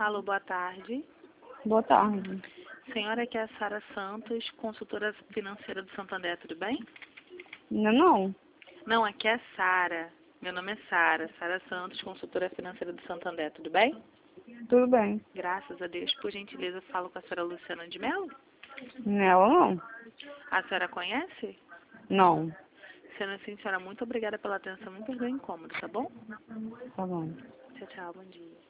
Alô, boa tarde. Boa tarde. Senhora, aqui é a Sara Santos, consultora financeira do Santander, tudo bem? Não. Não, aqui é a Sara. Meu nome é Sara Santos, consultora financeira do Santander, tudo bem? Tudo bem. Graças a Deus. Por gentileza, falo com a senhora Luciana de Mello? Nela não. A senhora conhece? Não. Sendo assim, senhora, muito obrigada pela atenção. Me perdoe o incômodo, tá bom? Tá bom. Tchau, tchau. Bom dia.